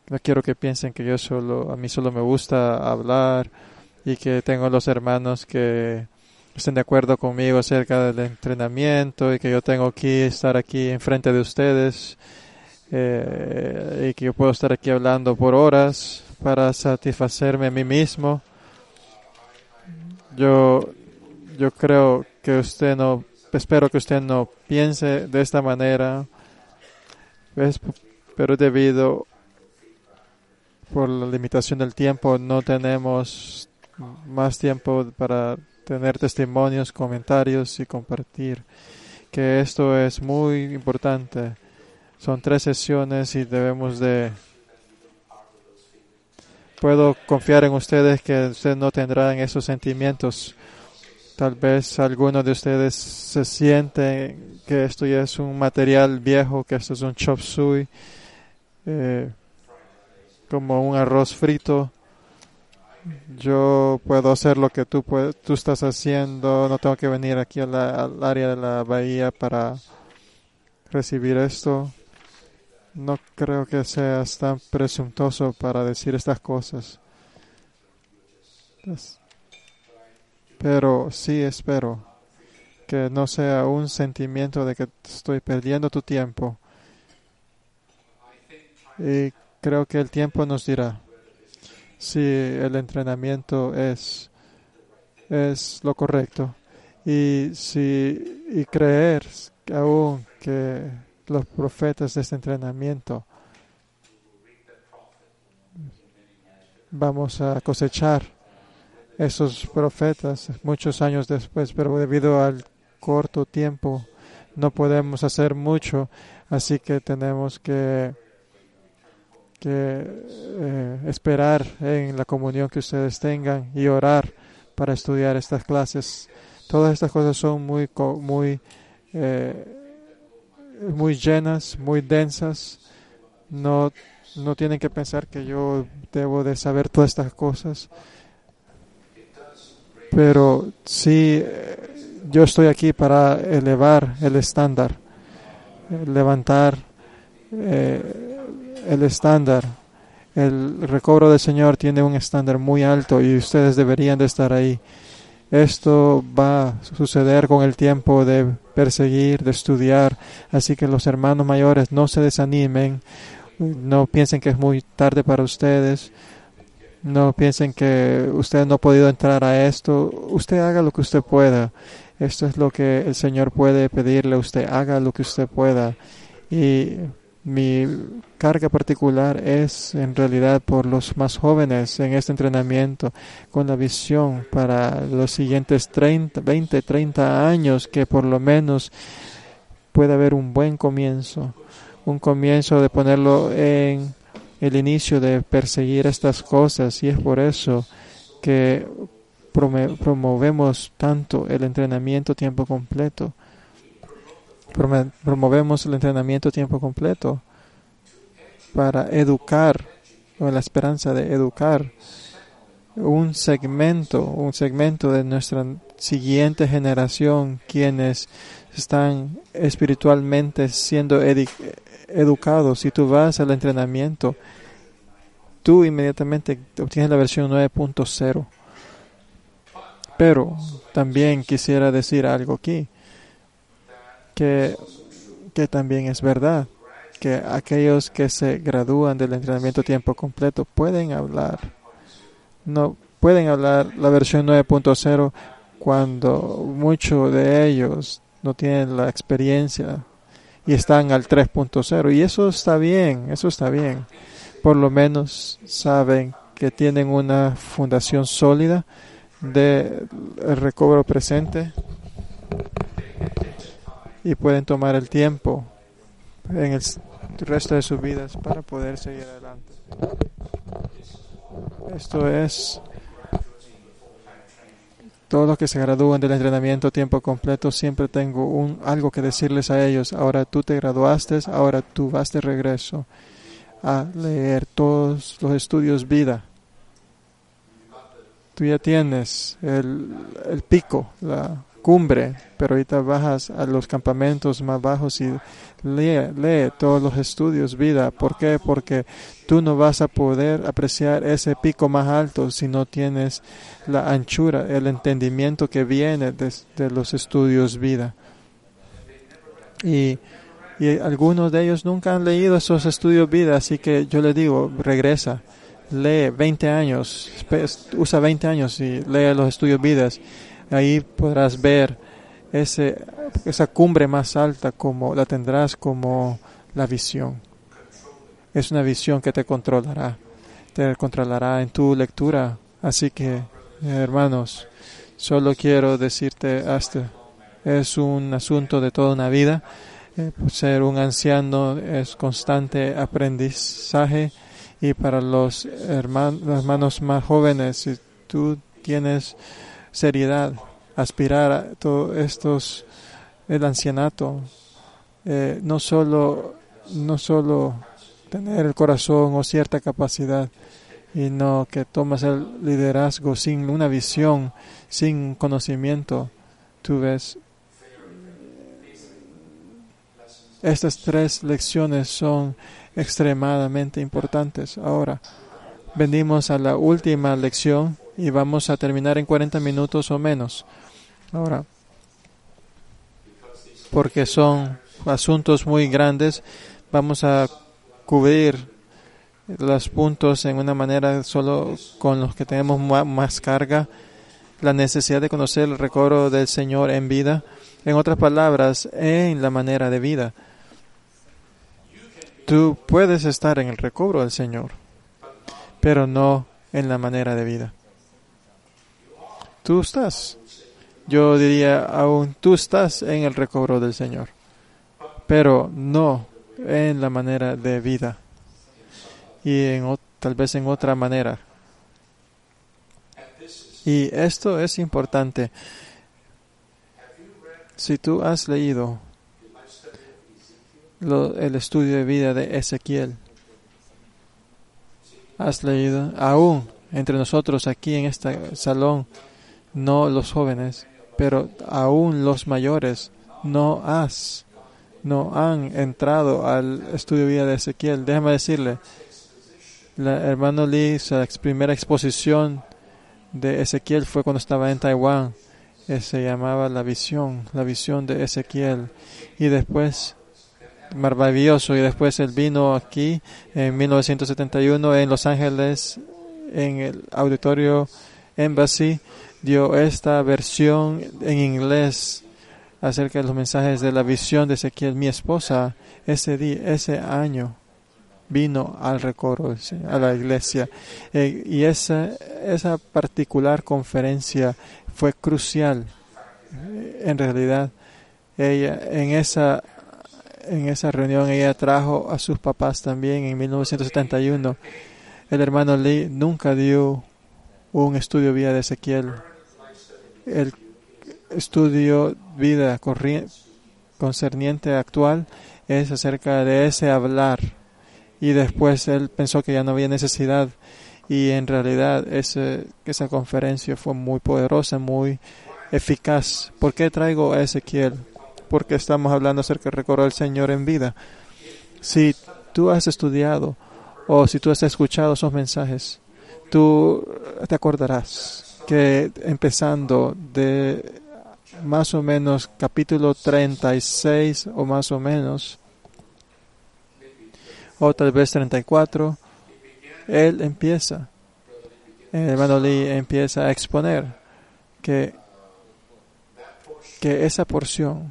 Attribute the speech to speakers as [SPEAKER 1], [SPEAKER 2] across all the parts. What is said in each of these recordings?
[SPEAKER 1] No quiero que piensen que a mí solo me gusta hablar y que tengo los hermanos que estén de acuerdo conmigo acerca del entrenamiento y que yo tengo que estar aquí enfrente de ustedes y que yo puedo estar aquí hablando por horas para satisfacerme a mí mismo. Yo, yo creo que espero que usted no piense de esta manera, ¿ves? Pero debido por la limitación del tiempo no tenemos más tiempo para tener testimonios, comentarios y compartir. Que esto es muy importante. Son 3 sesiones y puedo confiar en ustedes que ustedes no tendrán esos sentimientos. Tal vez algunos de ustedes se sienten que esto ya es un material viejo, que esto es un chop suey, como un arroz frito. Yo puedo hacer lo que tú estás haciendo. No tengo que venir aquí al área de la bahía para recibir esto. No creo que seas tan presuntuoso para decir estas cosas. Pero sí espero que no sea un sentimiento de que estoy perdiendo tu tiempo. Y creo que el tiempo nos dirá si el entrenamiento es lo correcto. Y creer aún que los profetas de este entrenamiento vamos a cosechar esos profetas muchos años después, pero debido al corto tiempo no podemos hacer mucho, así que tenemos que esperar en la comunión que ustedes tengan y orar para estudiar estas clases. Todas estas cosas son muy llenas, muy densas. No, no tienen que pensar que yo debo de saber todas estas cosas. Pero sí, yo estoy aquí para elevar el estándar, levantar el estándar. El recobro del Señor tiene un estándar muy alto y ustedes deberían de estar ahí. Esto va a suceder con el tiempo de perseguir, de estudiar. Así que los hermanos mayores no se desanimen, no piensen que es muy tarde para ustedes. No piensen que usted no ha podido entrar a esto. Usted haga lo que usted pueda. Esto es lo que el Señor puede pedirle a usted. Haga lo que usted pueda. Y mi carga particular es en realidad por los más jóvenes en este entrenamiento, con la visión para los siguientes 20, 30 años, que por lo menos pueda haber un buen comienzo. Un comienzo de ponerlo en el inicio de perseguir estas cosas, y es por eso que promovemos tanto el entrenamiento tiempo completo. Promovemos el entrenamiento tiempo completo para educar, con la esperanza de educar un segmento de nuestra siguiente generación, quienes están espiritualmente siendo educados. Si tú vas al entrenamiento, tú inmediatamente obtienes la versión 9.0. Pero también quisiera decir algo aquí, que también es verdad, que aquellos que se gradúan del entrenamiento tiempo completo pueden hablar la versión 9.0 cuando muchos de ellos no tienen la experiencia y están al 3.0, y eso está bien. Por lo menos saben que tienen una fundación sólida de recobro presente y pueden tomar el tiempo en el resto de sus vidas para poder seguir adelante. Esto es todos los que se gradúan del entrenamiento tiempo completo. Siempre tengo algo que decirles a ellos. Ahora tú te graduaste, ahora tú vas de regreso a leer todos los estudios vida. Tú ya tienes el pico, cumbre, pero ahorita bajas a los campamentos más bajos y lee todos los estudios vida. ¿Por qué? Porque tú no vas a poder apreciar ese pico más alto si no tienes la anchura, el entendimiento que viene de los estudios vida. Y algunos de ellos nunca han leído esos estudios vida, así que yo les digo, regresa, lee 20 años, usa 20 años y lee los estudios vidas. Ahí podrás ver esa cumbre más alta, como la tendrás como la visión. Es una visión que te controlará en tu lectura. Así que, hermanos, solo quiero decirte, es un asunto de toda una vida. Ser un anciano es constante aprendizaje, y para los hermanos más jóvenes, si tú tienes seriedad, aspirar a todo el ancianato, no solo tener el corazón o cierta capacidad, y no que tomas el liderazgo sin una visión, sin conocimiento. Tú ves, estas 3 lecciones son extremadamente importantes. Ahora, venimos a la última lección y vamos a terminar en 40 minutos o menos. Ahora, porque son asuntos muy grandes, vamos a cubrir los puntos en una manera solo con los que tenemos más carga. La necesidad de conocer el recobro del Señor en vida. En otras palabras, en la manera de vida. Tú puedes estar en el recobro del Señor, pero no en la manera de vida. Yo diría aún, tú estás en el recobro del Señor, pero no en la manera de vida, y tal vez en otra manera. Y esto es importante. Si tú has leído el estudio de vida de Ezequiel, has leído, aún entre nosotros aquí en este salón, no los jóvenes, pero aún los mayores, no han entrado al estudio de vida de Ezequiel. Déjame decirle, la hermano Lee, su primera exposición de Ezequiel fue cuando estaba en Taiwán. Se llamaba La visión de Ezequiel. Y después, maravilloso, y después él vino aquí en 1971 en Los Ángeles, en el Auditorio Embassy, dio esta versión en inglés acerca de los mensajes de la visión de Ezequiel. Mi esposa ese año vino al recobro, a la iglesia, y esa particular conferencia fue crucial. En realidad, ella en esa reunión ella trajo a sus papás también en 1971. El hermano Lee nunca dio un estudio vida de Ezequiel. El estudio vida concerniente actual es acerca de ese hablar, y después él pensó que ya no había necesidad, y en realidad esa conferencia fue muy poderosa, muy eficaz. ¿Por qué traigo a Ezequiel? Porque estamos hablando acerca del recobro del Señor en vida. Si tú has estudiado o si tú has escuchado esos mensajes, tú te acordarás que empezando de más o menos capítulo 36 o más o menos, o tal vez 34, el hermano Lee empieza a exponer que esa porción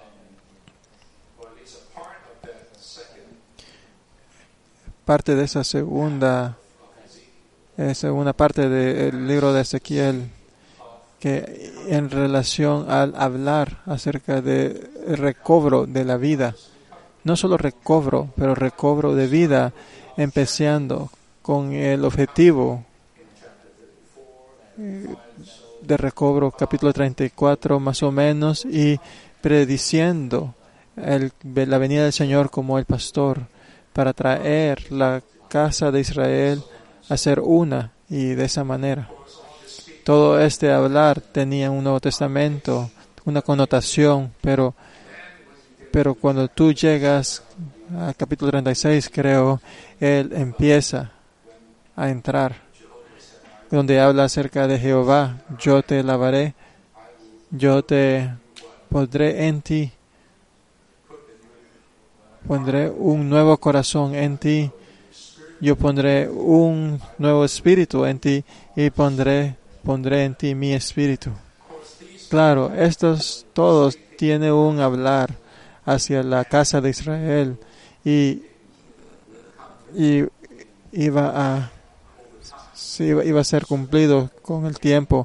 [SPEAKER 1] parte de esa segunda parte del libro de Ezequiel, que en relación al hablar acerca del recobro de la vida, no solo recobro, pero recobro de vida, empezando con el objetivo de recobro, capítulo 34 más o menos, y prediciendo la venida del Señor como el pastor, para traer la casa de Israel a ser una, y de esa manera todo este hablar tenía un Nuevo Testamento una connotación, pero cuando tú llegas al capítulo 36, creo, él empieza a entrar, donde habla acerca de Jehová. Yo te lavaré, yo te pondré en ti, pondré un nuevo corazón en ti, yo pondré un nuevo espíritu en ti y pondré en ti mi espíritu. Claro, estos todos tienen un hablar hacia la casa de Israel y iba a ser cumplido con el tiempo,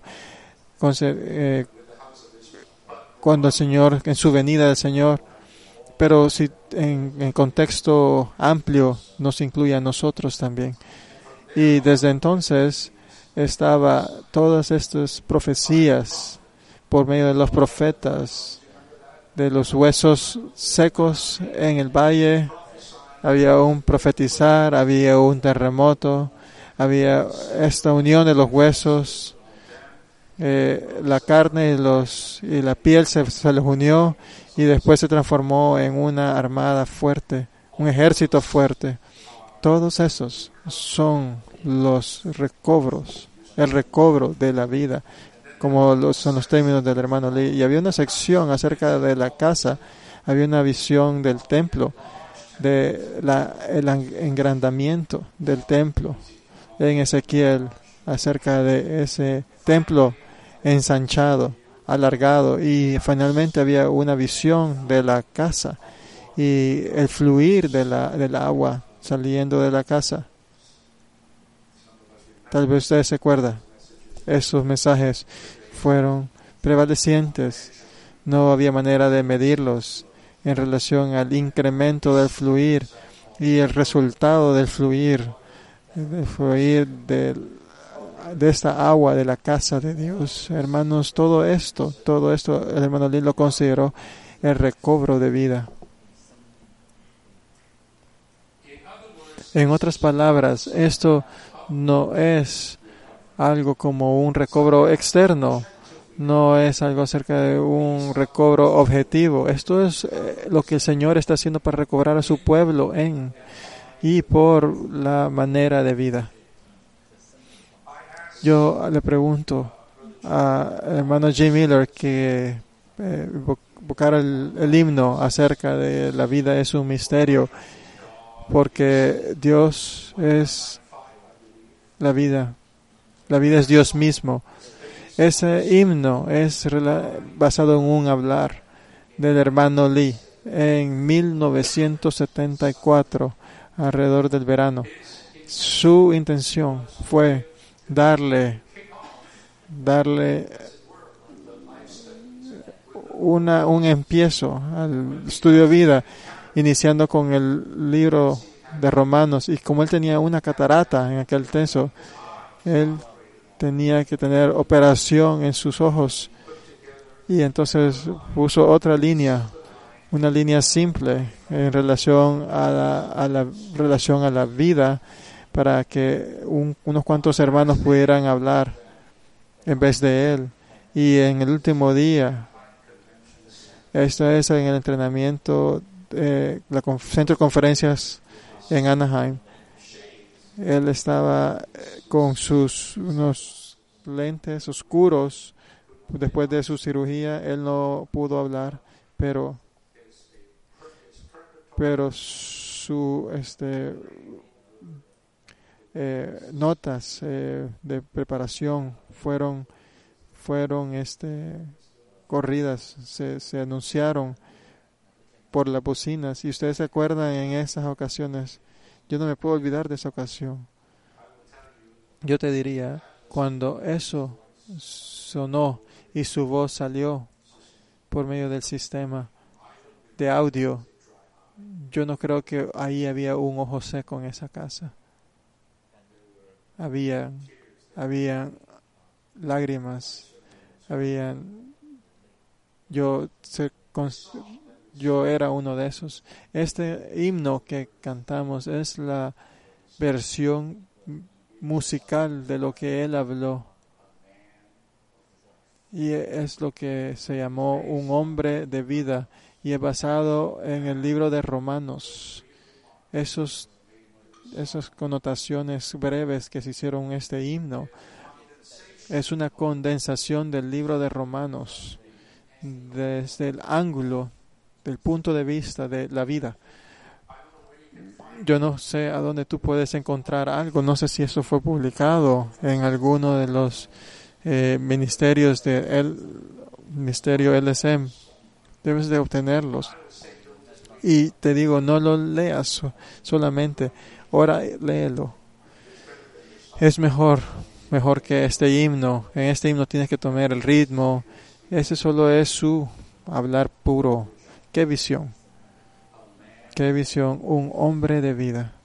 [SPEAKER 1] cuando el Señor, en su venida del Señor. Pero si en contexto amplio nos incluye a nosotros también. Y desde entonces estaba todas estas profecías por medio de los profetas, de los huesos secos en el valle. Había un profetizar, había un terremoto, había esta unión de los huesos, la carne y la piel se les unió y después se transformó en una armada fuerte, un ejército fuerte. Todos esos son los recobros, el recobro de la vida, como son los términos del hermano Lee. Y había una sección acerca de la casa, había una visión del templo, el engrandamiento del templo en Ezequiel, acerca de ese templo ensanchado, alargado, y finalmente había una visión de la casa y el fluir del agua saliendo de la casa. Tal vez ustedes se acuerdan, esos mensajes fueron prevalecientes, no había manera de medirlos en relación al incremento del fluir y el resultado del fluir de esta agua de la casa de Dios. Hermanos, todo esto el hermano Lee lo consideró el recobro de vida. En otras palabras, esto no es algo como un recobro externo, no es algo acerca de un recobro objetivo. Esto es lo que el Señor está haciendo para recobrar a su pueblo y por la manera de vida. Yo le pregunto al hermano J. Miller que invocara el himno acerca de la vida es un misterio, porque Dios es la vida. La vida es Dios mismo. Ese himno es basado en un hablar del hermano Lee en 1974, alrededor del verano. Su intención fue darle un empiezo al estudio de vida, iniciando con el libro de Romanos. Y como él tenía una catarata en aquel tiempo, él tenía que tener operación en sus ojos, y entonces puso otra línea, una línea simple en relación a la vida, para que unos cuantos hermanos pudieran hablar en vez de él. Y en el último día, esto es en el entrenamiento, centro de conferencias en Anaheim, él estaba con unos lentes oscuros. Después de su cirugía, él no pudo hablar, pero su notas de preparación fueron corridas, se anunciaron por las bocinas. Y ustedes se acuerdan en esas ocasiones. Yo no me puedo olvidar de esa ocasión. Yo te diría, cuando eso sonó y su voz salió por medio del sistema de audio, yo no creo que ahí había un ojo seco en esa casa. Habían lágrimas, yo era uno de esos. Este himno que cantamos es la versión musical de lo que él habló. y es lo que se llamó un hombre de vida, y es basado en el libro de Romanos. Esas connotaciones breves que se hicieron en este himno es una condensación del libro de Romanos desde el ángulo, del punto de vista de la vida. Yo no sé a dónde tú puedes encontrar algo, no sé si eso fue publicado en alguno de los ministerios del Ministerio LSM. Debes de obtenerlos. Y te digo, no lo leas solamente, ahora léelo. Es mejor que este himno. En este himno tienes que tomar el ritmo. Ese solo es su hablar puro. ¡Qué visión! ¡Qué visión! Un hombre de vida.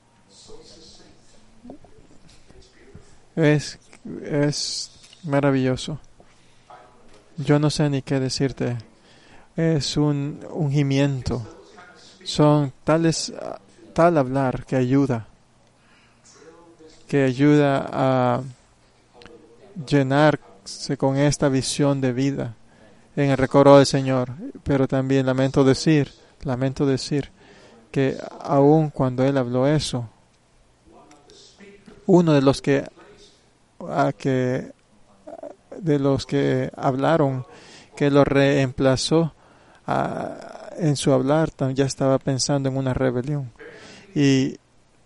[SPEAKER 1] Es maravilloso. Yo no sé ni qué decirte. Es un ungimiento. Son tal hablar que ayuda a llenarse con esta visión de vida en el recobro del Señor. Pero también lamento decir que aun cuando Él habló eso, uno de los que hablaron, que lo reemplazó en su hablar, ya estaba pensando en una rebelión. Y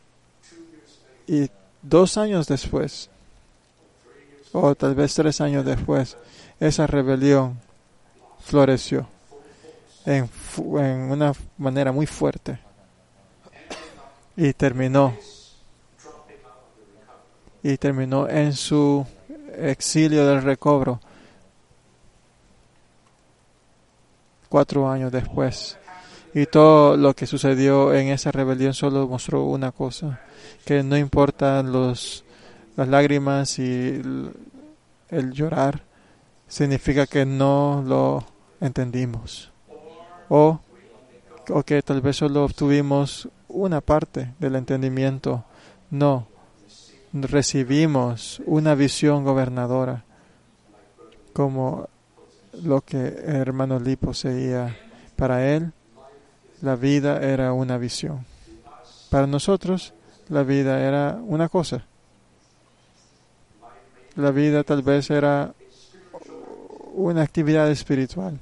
[SPEAKER 1] 2 años después, o tal vez 3 años después, esa rebelión floreció en una manera muy fuerte y terminó en su exilio del recobro 4 años después. Y todo lo que sucedió en esa rebelión solo mostró una cosa, que no importan las lágrimas y el llorar, significa que no lo entendimos. O que tal vez solo obtuvimos una parte del entendimiento. No, recibimos una visión gobernadora, como lo que el hermano Lee poseía. Para él, la vida era una visión. Para nosotros, la vida era una cosa. La vida tal vez era una actividad espiritual.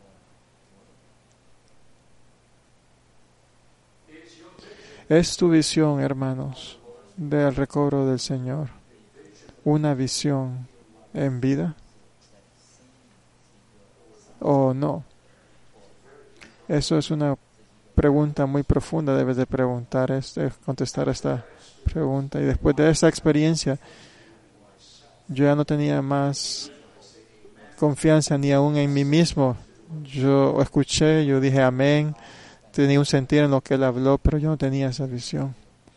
[SPEAKER 1] Es tu visión, hermanos, del recobro del Señor. Una visión en vida. ¿O no? Eso es una pregunta muy profunda. Debes de contestar esta pregunta. Y después de esa experiencia, yo ya no tenía más confianza ni aún en mí mismo. Yo escuché, yo dije amén, tenía un sentir en lo que él habló, pero yo no tenía esa visión.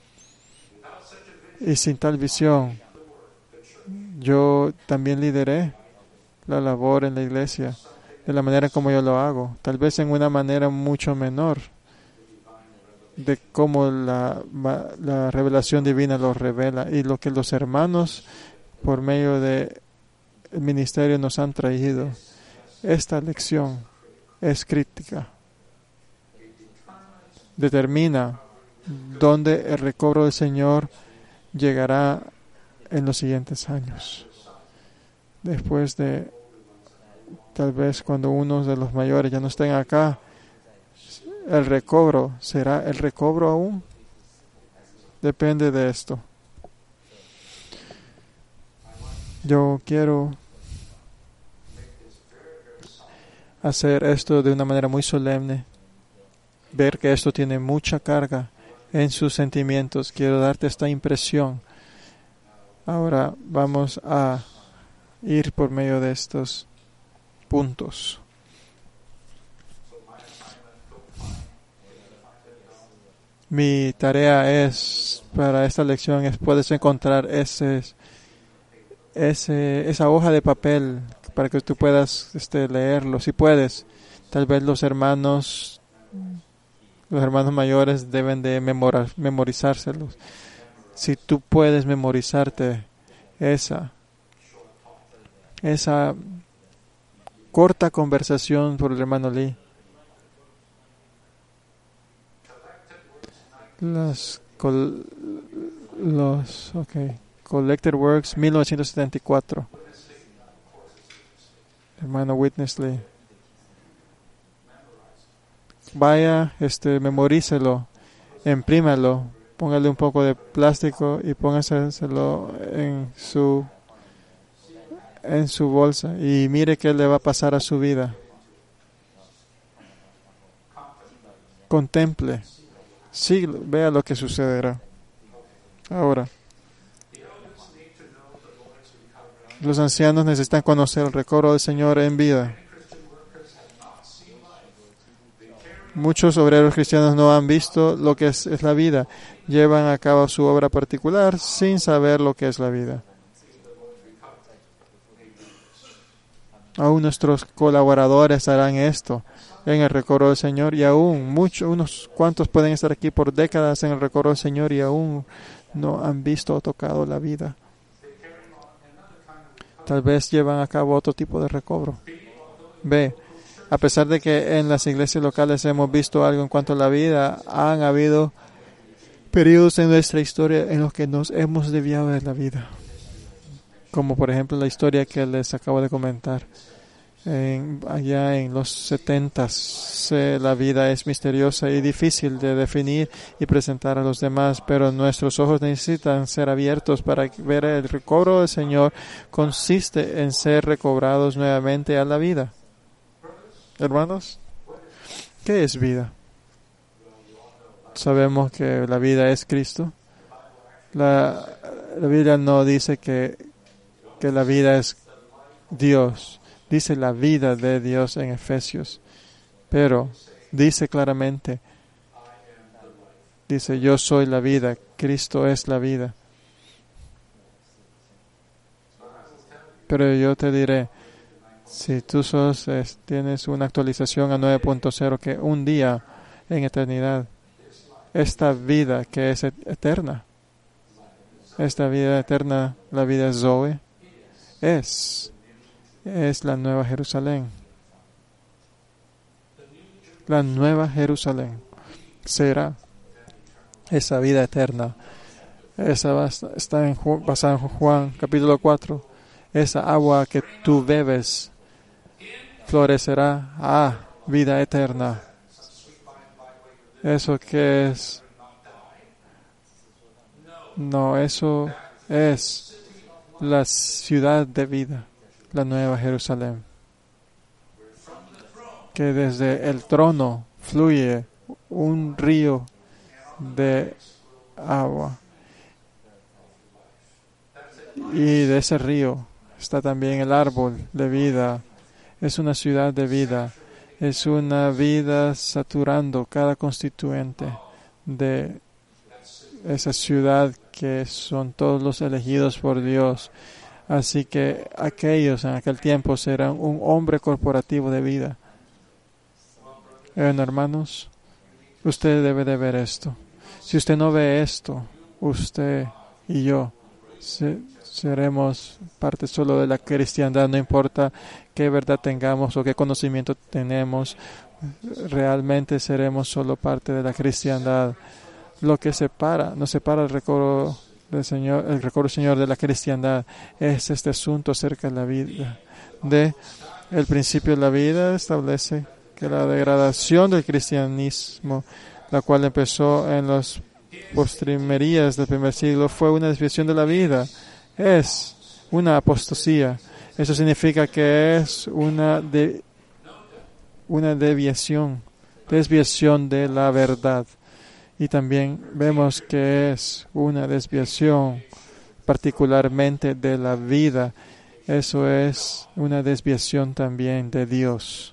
[SPEAKER 1] Y sin tal visión, yo también lideré la labor en la iglesia de la manera como yo lo hago, tal vez en una manera mucho menor de cómo la revelación divina lo revela, y lo que los hermanos por medio del ministerio nos han traído. Esta lección es crítica. Determina dónde el recobro del Señor llegará en los siguientes años. Después de, tal vez cuando unos de los mayores ya no estén acá, el recobro, ¿será el recobro aún? Depende de esto. Yo quiero hacer esto de una manera muy solemne, ver que esto tiene mucha carga en sus sentimientos. Quiero darte esta impresión. Ahora vamos a ir por medio de estos puntos. Mi tarea para esta lección puedes encontrar esa hoja de papel para que tú puedas leerlo, si puedes. Tal vez los hermanos mayores deben de memorizárselos. Si tú puedes memorizarte esa corta conversación por el hermano Lee. Collected Works, 1974. Hermano Witness Lee. Vaya, memorícelo, imprímalo, póngale un poco de plástico y póngaselo en su bolsa y mire qué le va a pasar a su vida. Contemple. Sí, vea lo que sucederá. Ahora, los ancianos necesitan conocer el recobro del Señor en vida. Muchos obreros cristianos no han visto lo que es la vida. Llevan a cabo su obra particular sin saber lo que es la vida. Aún nuestros colaboradores harán esto en el recobro del Señor y aún unos cuantos pueden estar aquí por décadas en el recobro del Señor y aún no han visto o tocado la vida. Tal vez llevan a cabo otro tipo de recobro. B. A pesar de que en las iglesias locales hemos visto algo en cuanto a la vida, han habido periodos en nuestra historia en los que nos hemos desviado de la vida. Como por ejemplo la historia que les acabo de comentar. Allá en los 70s, la vida es misteriosa y difícil de definir y presentar a los demás, pero nuestros ojos necesitan ser abiertos para ver el recobro del Señor. Consiste en ser recobrados nuevamente a la vida. Hermanos, ¿qué es vida? Sabemos que la vida es Cristo. La Biblia no dice que la vida es Dios. Dice la vida de Dios en Efesios. Pero dice claramente, dice, yo soy la vida, Cristo es la vida. Pero yo te diré, si tú tienes una actualización a 9.0, que un día en eternidad, esta vida que es eterna, esta vida eterna, la vida Zoe, es la Nueva Jerusalén. La Nueva Jerusalén será esa vida eterna. Esa está basada en Juan capítulo 4. Esa agua que tú bebes florecerá a vida eterna. ¿Eso qué es? No, eso es la ciudad de vida, la Nueva Jerusalén. Que desde el trono fluye un río de agua. Y de ese río está también el árbol de vida. Es una ciudad de vida. Es una vida saturando cada constituyente de esa ciudad que son todos los elegidos por Dios. Así que aquellos en aquel tiempo serán un hombre corporativo de vida. Hermanos, usted debe de ver esto. Si usted no ve esto, usted y yo seremos parte solo de la cristiandad. No importa qué verdad tengamos o qué conocimiento tenemos, realmente seremos solo parte de la cristiandad. Lo que nos separa el recobro del Señor de la cristiandad es este asunto acerca de la vida. El principio de la vida establece que la degradación del cristianismo, la cual empezó en las postrimerías del primer siglo, fue una desviación de la vida. Es una apostasía. Eso significa que es una desviación de la verdad. Y también vemos que es una desviación particularmente de la vida. Eso es una desviación también de Dios.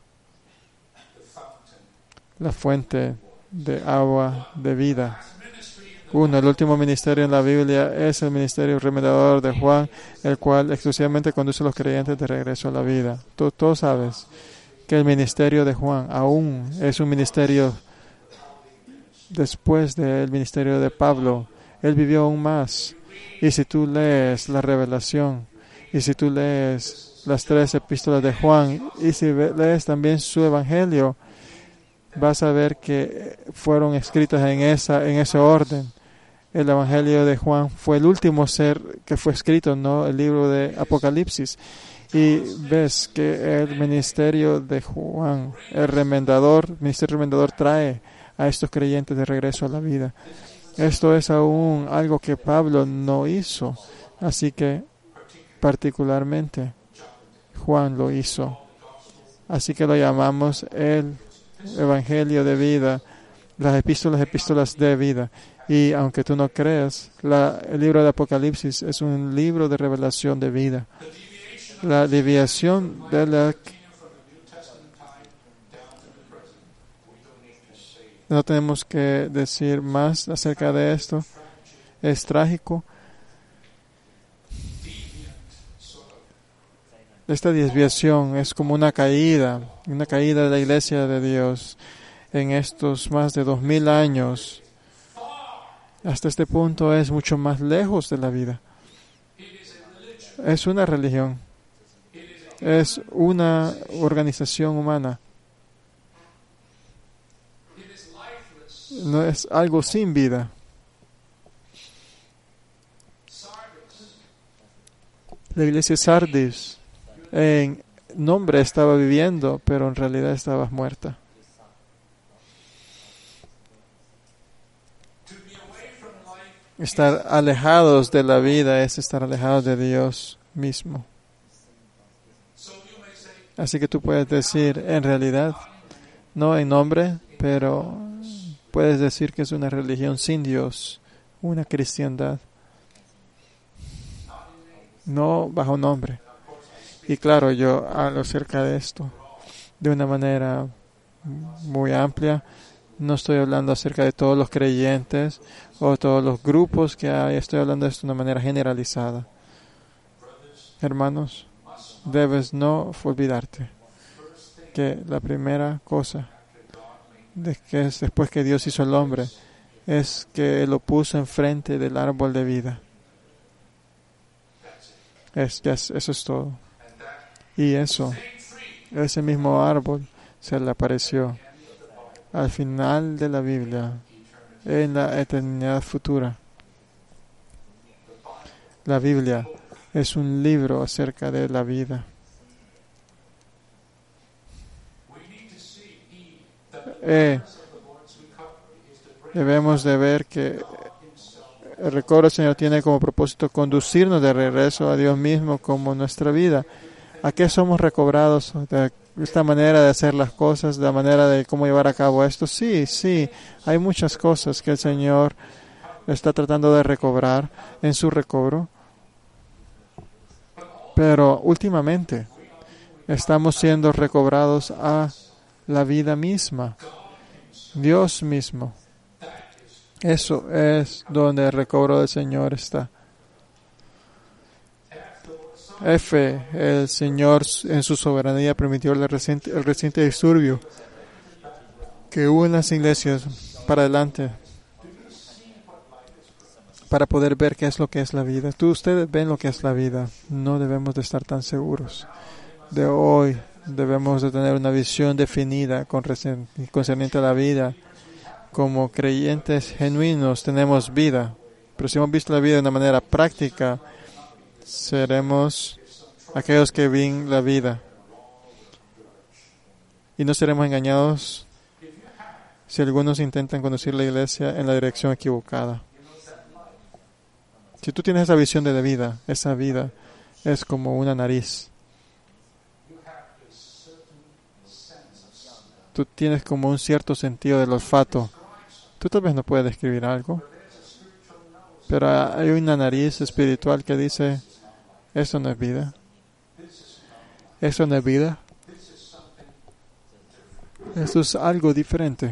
[SPEAKER 1] La fuente de agua de vida. El último ministerio en la Biblia es el ministerio remediador de Juan, el cual exclusivamente conduce a los creyentes de regreso a la vida. Tú sabes que el ministerio de Juan aún es un ministerio después del ministerio de Pablo. Él vivió aún más. Y si tú lees la Revelación, y si tú lees las 3 epístolas de Juan, y si lees también su evangelio, vas a ver que fueron escritas en ese orden. El evangelio de Juan fue el último ser que fue escrito, no el libro de Apocalipsis. Y ves que el ministerio de Juan, el ministerio remendador, trae a estos creyentes de regreso a la vida. Esto es aún algo que Pablo no hizo, así que particularmente Juan lo hizo. Así que lo llamamos el Evangelio de vida, las epístolas de vida. Y aunque tú no creas, el libro de Apocalipsis es un libro de revelación de vida. La desviación de la... No tenemos que decir más acerca de esto. Es trágico. Esta desviación es como una caída de la iglesia de Dios en estos más de 2000 años. Hasta este punto es mucho más lejos de la vida. Es una religión. Es una organización humana. No es algo sin vida. La iglesia Sardis en nombre estaba viviendo, pero en realidad estaba muerta. Estar alejados de la vida es estar alejados de Dios mismo. Así que tú puedes decir, en realidad, no en nombre, pero puedes decir que es una religión sin Dios, una cristiandad. No bajo nombre. Y claro, yo hablo acerca de esto de una manera muy amplia. No estoy hablando acerca de todos los creyentes o todos los grupos que hay. Estoy hablando de esto de una manera generalizada. Hermanos, debes no olvidarte que la primera cosa que es después que Dios hizo al hombre es que Él lo puso enfrente del árbol de vida. Eso es todo. Y ese mismo árbol se le apareció al final de la Biblia, en la eternidad futura. La Biblia es un libro acerca de la vida. Debemos de ver que el recobro del Señor tiene como propósito conducirnos de regreso a Dios mismo como nuestra vida. ¿A qué somos recobrados? De esta manera de hacer las cosas, de la manera de cómo llevar a cabo esto. Sí, hay muchas cosas que el Señor está tratando de recobrar en su recobro. Pero últimamente estamos siendo recobrados a la vida misma, Dios mismo. Eso es donde el recobro del Señor está. El Señor en su soberanía permitió el reciente disturbio que hubo en las iglesias para adelante para poder ver qué es lo que es la vida. Ustedes ven lo que es la vida. No debemos de estar tan seguros de hoy. Debemos de tener una visión definida concerniente a la vida. Como creyentes genuinos tenemos vida, pero si hemos visto la vida de una manera práctica, seremos aquellos que ven la vida. Y no seremos engañados si algunos intentan conducir la iglesia en la dirección equivocada. Si tú tienes esa visión de la vida, esa vida es como una nariz. Tú tienes como un cierto sentido del olfato. Tú tal vez no puedes describir algo, pero hay una nariz espiritual que dice, eso no es vida. Eso no es vida. Eso es algo diferente.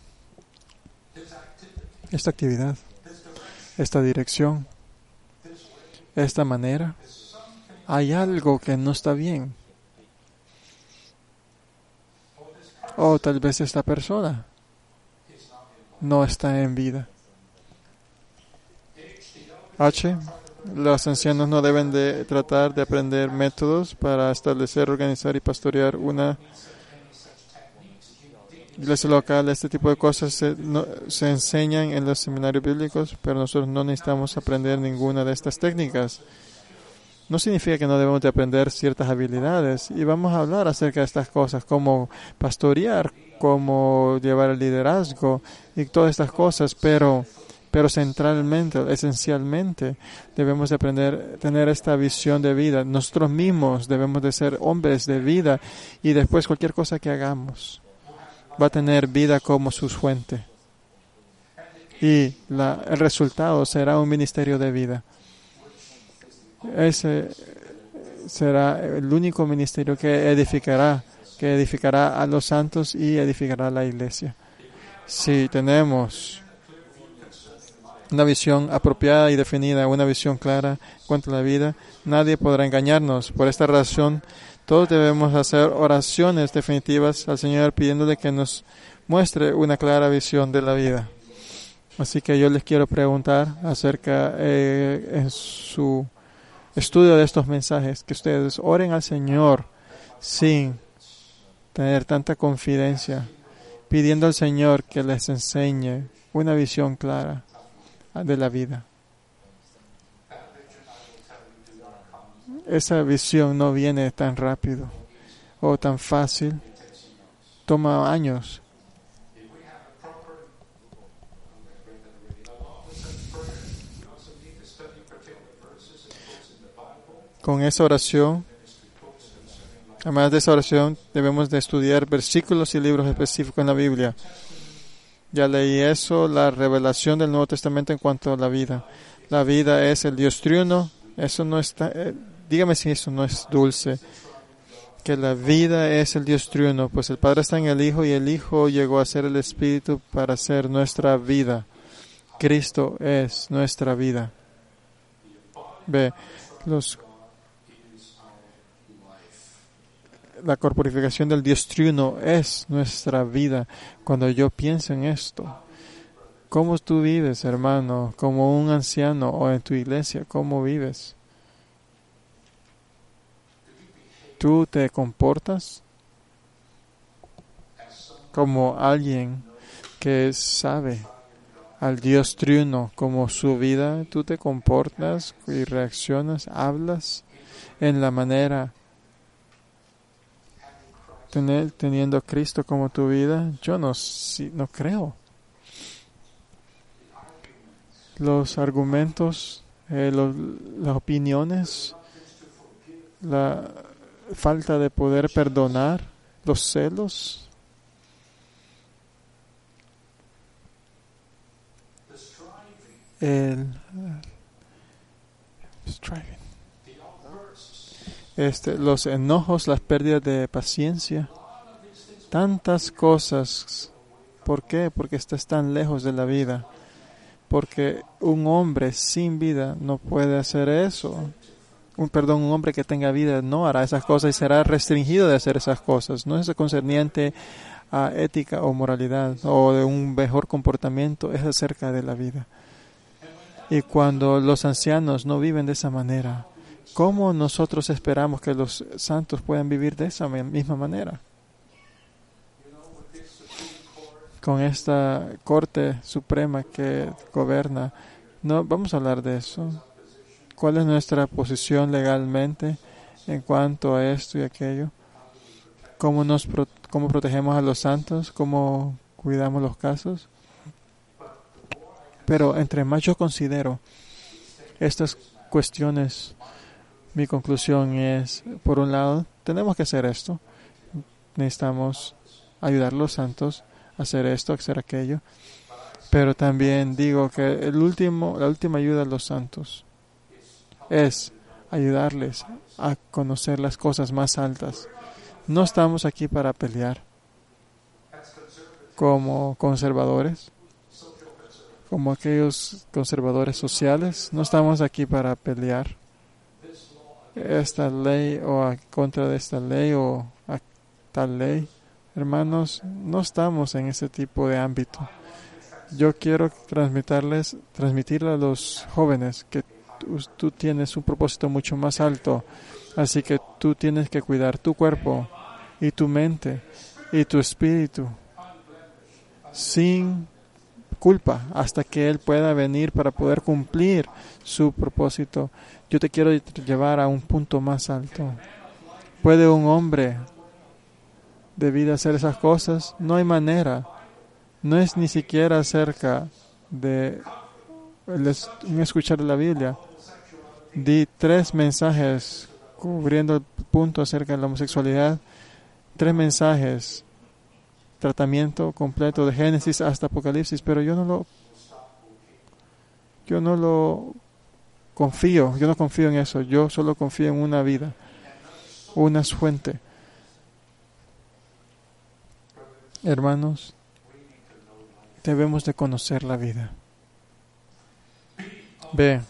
[SPEAKER 1] Esta actividad, esta dirección, esta manera, hay algo que no está bien. O tal vez esta persona no está en vida. Los ancianos no deben de tratar de aprender métodos para establecer, organizar y pastorear una iglesia local. Este tipo de cosas se enseñan en los seminarios bíblicos, pero nosotros no necesitamos aprender ninguna de estas técnicas. No significa que no debemos de aprender ciertas habilidades, y vamos a hablar acerca de estas cosas, como pastorear, como llevar el liderazgo y todas estas cosas, pero centralmente, esencialmente, debemos de aprender a tener esta visión de vida. Nosotros mismos debemos de ser hombres de vida, y después cualquier cosa que hagamos va a tener vida como su fuente. Y el resultado será un ministerio de vida. Ese será el único ministerio que edificará a los santos y edificará a la iglesia. Si tenemos una visión apropiada y definida, una visión clara en cuanto a la vida, nadie podrá engañarnos. Por esta razón, todos debemos hacer oraciones definitivas al Señor pidiéndole que nos muestre una clara visión de la vida. Así que yo les quiero preguntar acerca en su estudio de estos mensajes, que ustedes oren al Señor sin tener tanta confidencia, pidiendo al Señor que les enseñe una visión clara de la vida. Esa visión no viene tan rápido o tan fácil, toma años. Con esa oración, además de esa oración, debemos de estudiar versículos y libros específicos en la Biblia. Ya leí eso, la revelación del Nuevo Testamento en cuanto a la vida. La vida es el Dios triuno. Eso no está, dígame si eso no es dulce. Que la vida es el Dios triuno, pues el Padre está en el Hijo y el Hijo llegó a ser el Espíritu para ser nuestra vida. Cristo es nuestra vida. Ve, la corporificación del Dios triuno es nuestra vida. Cuando yo pienso en esto, ¿cómo tú vives, hermano? Como un anciano o en tu iglesia, ¿cómo vives? ¿Tú te comportas como alguien que sabe al Dios triuno como su vida? ¿Tú te comportas y reaccionas, hablas en la manera teniendo a Cristo como tu vida? Yo no creo. Los argumentos, las opiniones, la falta de poder perdonar, los celos, los enojos, las pérdidas de paciencia, tantas cosas. ¿Por qué? Porque estás tan lejos de la vida. Porque un hombre sin vida no puede hacer eso. Un hombre que tenga vida no hará esas cosas y será restringido de hacer esas cosas. No es concerniente a ética o moralidad o de un mejor comportamiento, es acerca de la vida. Y cuando los ancianos no viven de esa manera, ¿cómo nosotros esperamos que los santos puedan vivir de esa misma manera? Con esta Corte Suprema que gobierna, no vamos a hablar de eso. ¿Cuál es nuestra posición legalmente en cuanto a esto y aquello? ¿Cómo protegemos a los santos? ¿Cómo cuidamos los casos? Pero entre más yo considero estas cuestiones, mi conclusión es, por un lado, tenemos que hacer esto. Necesitamos ayudar a los santos a hacer esto, a hacer aquello. Pero también digo que la última ayuda a los santos es ayudarles a conocer las cosas más altas. No estamos aquí para pelear como conservadores, como aquellos conservadores sociales. No estamos aquí para pelear esta ley o a contra de esta ley o a tal ley. Hermanos, no estamos en ese tipo de ámbito. Yo quiero transmitirle a los jóvenes que tú tienes un propósito mucho más alto. Así que tú tienes que cuidar tu cuerpo y tu mente y tu espíritu sin culpa hasta que Él pueda venir para poder cumplir su propósito. Yo te quiero llevar a un punto más alto. ¿Puede un hombre de vida hacer esas cosas? No hay manera. No es ni siquiera acerca de escuchar la Biblia. Di 3 mensajes cubriendo el punto acerca de la homosexualidad. 3 mensajes. Tratamiento completo de Génesis hasta Apocalipsis, pero yo no confío en eso. Yo solo confío en una vida, una fuente. Hermanos, debemos de conocer la vida. B.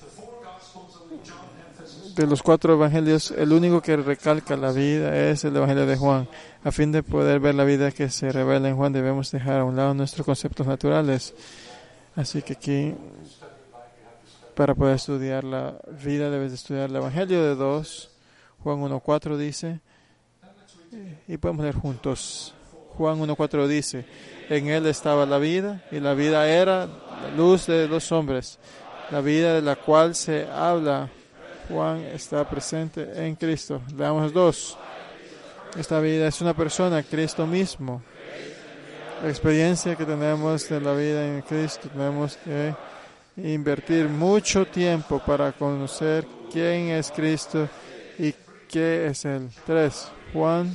[SPEAKER 1] De los 4 evangelios, el único que recalca la vida es el evangelio de Juan. A fin de poder ver la vida que se revela en Juan, debemos dejar a un lado nuestros conceptos naturales. Así que aquí, para poder estudiar la vida, debes de estudiar el evangelio de 2. Juan 1:4 dice, y podemos leer juntos. Juan 1:4 dice, en él estaba la vida, y la vida era la luz de los hombres. La vida de la cual se habla Juan está presente en Cristo. Leamos 2. Esta vida es una persona, Cristo mismo. La experiencia que tenemos de la vida en Cristo, tenemos que invertir mucho tiempo para conocer quién es Cristo y qué es Él. 3. Juan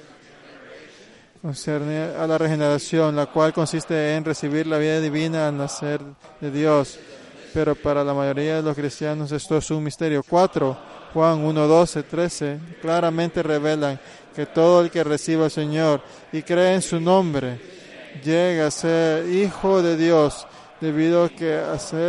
[SPEAKER 1] concerne a la regeneración, la cual consiste en recibir la vida divina al nacer de Dios. Pero para la mayoría de los cristianos esto es un misterio. 4. Juan 1:12, 13 claramente revelan que todo el que reciba al Señor y cree en su nombre llega a ser hijo de Dios, debido a que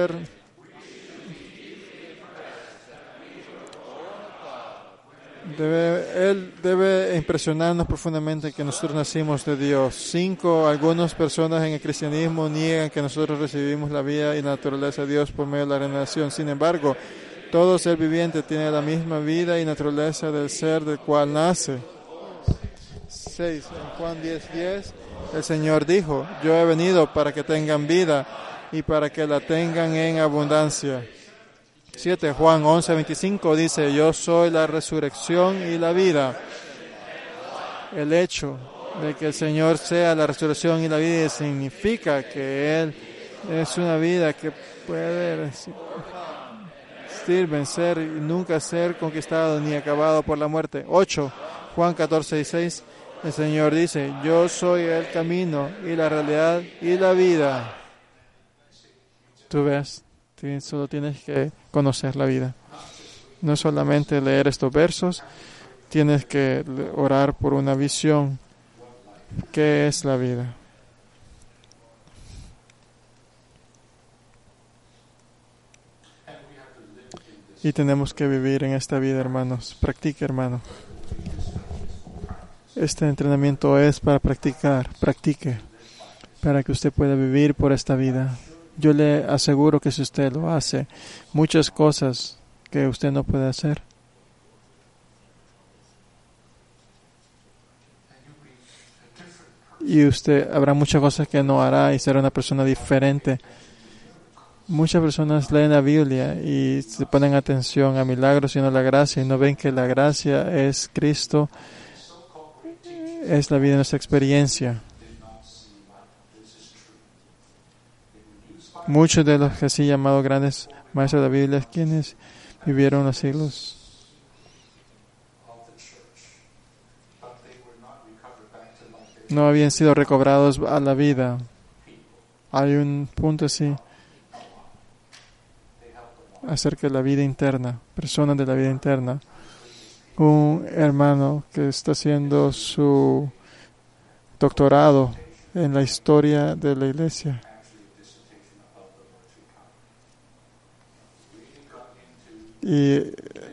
[SPEAKER 1] Él debe impresionarnos profundamente que nosotros nacimos de Dios. 5. Algunas personas en el cristianismo niegan que nosotros recibimos la vida y la naturaleza de Dios por medio de la regeneración. Sin embargo, todo ser viviente tiene la misma vida y naturaleza del ser del cual nace. 6. En Juan 10:10, el Señor dijo, yo he venido para que tengan vida y para que la tengan en abundancia. 7. Juan 11:25 dice, yo soy la resurrección y la vida. El hecho de que el Señor sea la resurrección y la vida significa que Él es una vida que puede resistir, vencer y nunca ser conquistado ni acabado por la muerte. 8. Juan 14:6, el Señor dice, yo soy el camino y la realidad y la vida. Tú ves, solo tienes que conocer la vida. No solamente leer estos versos, tienes que orar por una visión. ¿Qué es la vida? Y tenemos que vivir en esta vida, hermanos. Practique, hermano. Este entrenamiento es para practicar. Practique para que usted pueda vivir por esta vida. Yo le aseguro que si usted lo hace, muchas cosas que usted no puede hacer. Y usted habrá muchas cosas que no hará y será una persona diferente. Muchas personas leen la Biblia y se ponen atención a milagros y no a la gracia y no ven que la gracia es Cristo, es la vida de nuestra experiencia. Muchos de los así llamados grandes maestros de la Biblia, quienes vivieron los siglos, no habían sido recobrados a la vida. Hay un punto así acerca de la vida interna, personas de la vida interna. Un hermano que está haciendo su doctorado en la historia de la iglesia. Y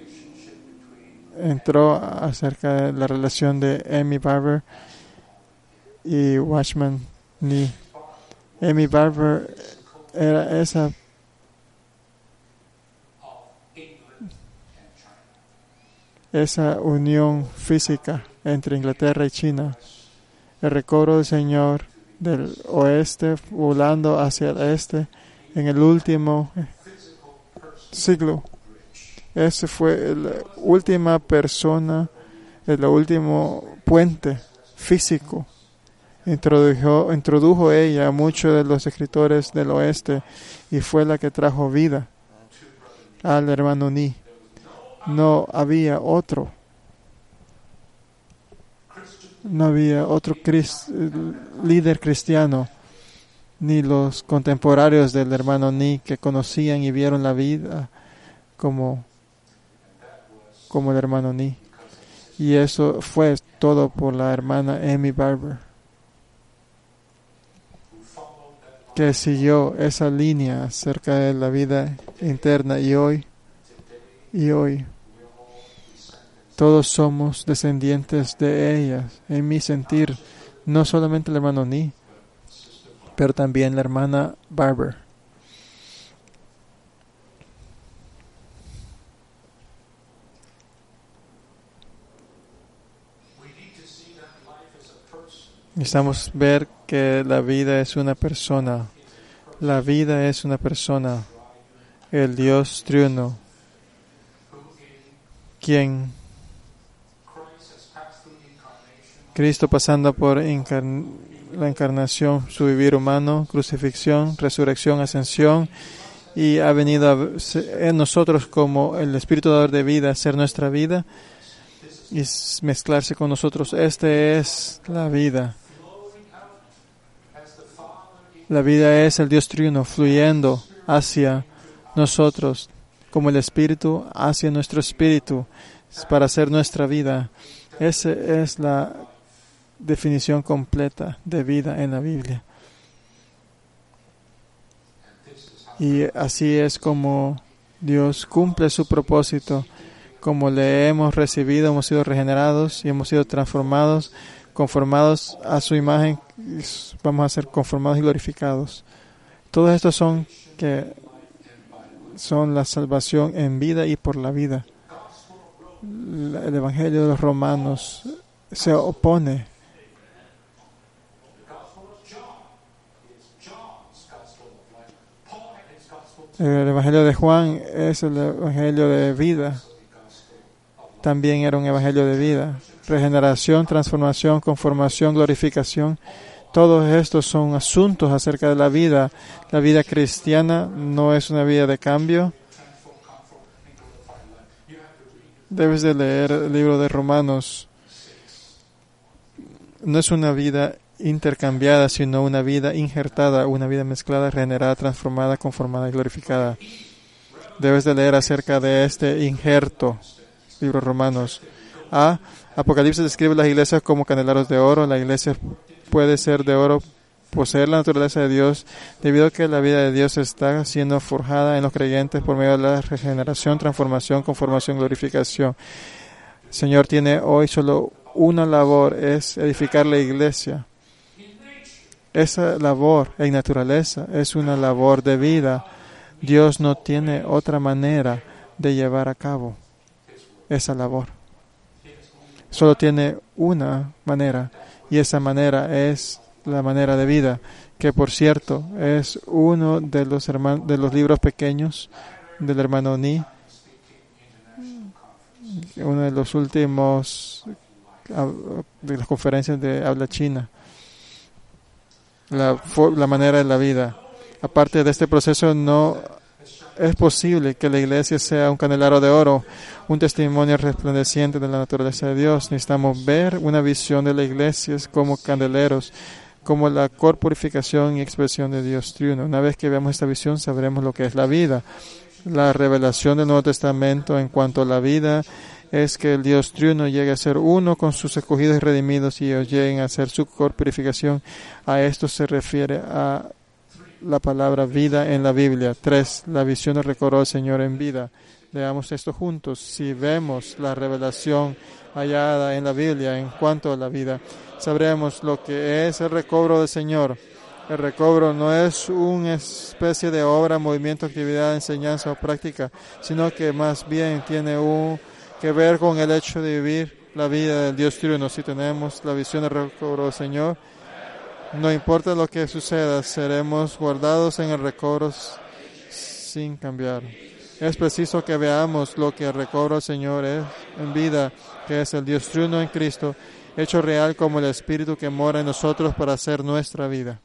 [SPEAKER 1] entró acerca de la relación de Amy Barber y Watchman Nee. Amy Barber era esa esa unión física entre Inglaterra y China, el recobro del Señor del oeste volando hacia el este en el último siglo. Ese fue la última persona, el último puente físico. Introdujo ella a muchos de los escritores del oeste y fue la que trajo vida al hermano Ni. No había otro. No había otro líder cristiano, ni los contemporáneos del hermano Ni que conocían y vieron la vida como el hermano Ni. Y eso fue todo por la hermana Amy Barber, que siguió esa línea acerca de la vida interna, y hoy todos somos descendientes de ellas. En mi sentir, no solamente el hermano Ni, pero también la hermana Barber. Necesitamos ver que la vida es una persona. La vida es una persona. El Dios triuno, quien Cristo pasando por la encarnación, su vivir humano, crucifixión, resurrección, ascensión, y ha venido en nosotros como el Espíritu dador de vida, ser nuestra vida y mezclarse con nosotros. Esta es la vida. La vida es el Dios triuno fluyendo hacia nosotros como el Espíritu hacia nuestro espíritu para hacer nuestra vida. Esa es la definición completa de vida en la Biblia. Y así es como Dios cumple su propósito. Como le hemos recibido, hemos sido regenerados y hemos sido transformados, conformados a su imagen, vamos a ser conformados y glorificados. Todos estos son la salvación en vida y por la vida. El Evangelio de los Romanos se opone. El Evangelio de Juan es el Evangelio de vida. También era un Evangelio de vida. Regeneración, transformación, conformación, glorificación. Todos estos son asuntos acerca de la vida. La vida cristiana no es una vida de cambio. Debes de leer el libro de Romanos. No es una vida intercambiada, sino una vida injertada, una vida mezclada, regenerada, transformada, conformada y glorificada. Debes de leer acerca de este injerto, libro de Romanos. Apocalipsis describe las iglesias como candeleros de oro. La iglesia puede ser de oro, poseer la naturaleza de Dios, debido a que la vida de Dios está siendo forjada en los creyentes por medio de la regeneración, transformación, conformación, glorificación. El Señor tiene hoy solo una labor, es edificar la iglesia. Esa labor en naturaleza es una labor de vida. Dios no tiene otra manera de llevar a cabo esa labor. Solo tiene una manera, y esa manera es la manera de vida, que por cierto es uno de los libros pequeños del hermano Ni, uno de los últimos de las conferencias de habla china. La manera de la vida. Aparte de este proceso, no es posible que la iglesia sea un candelero de oro, un testimonio resplandeciente de la naturaleza de Dios. Necesitamos ver una visión de la iglesia como candeleros, como la corporificación y expresión de Dios triuno. Una vez que veamos esta visión, sabremos lo que es la vida. La revelación del Nuevo Testamento en cuanto a la vida es que el Dios triuno llegue a ser uno con sus escogidos y redimidos, y ellos lleguen a hacer su corporificación. A esto se refiere a la palabra vida en la Biblia. 3. La visión del recobro del Señor en vida. Leamos esto juntos. Si vemos la revelación hallada en la Biblia en cuanto a la vida, sabremos lo que es el recobro del Señor. El recobro no es una especie de obra, movimiento, actividad, enseñanza o práctica, sino que más bien tiene que ver con el hecho de vivir la vida del Dios triuno. Si tenemos la visión del recobro del Señor, no importa lo que suceda, seremos guardados en el recobro sin cambiar. Es preciso que veamos lo que el recobro del Señor es en vida, que es el Dios triuno en Cristo, hecho real como el Espíritu que mora en nosotros para hacer nuestra vida.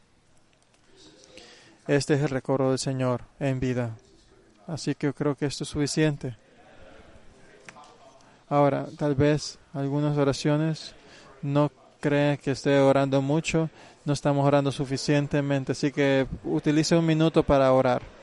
[SPEAKER 1] Este es el recobro del Señor en vida. Así que yo creo que esto es suficiente. Ahora, tal vez algunas oraciones no creen que esté orando mucho, no estamos orando suficientemente, así que utilice un minuto para orar.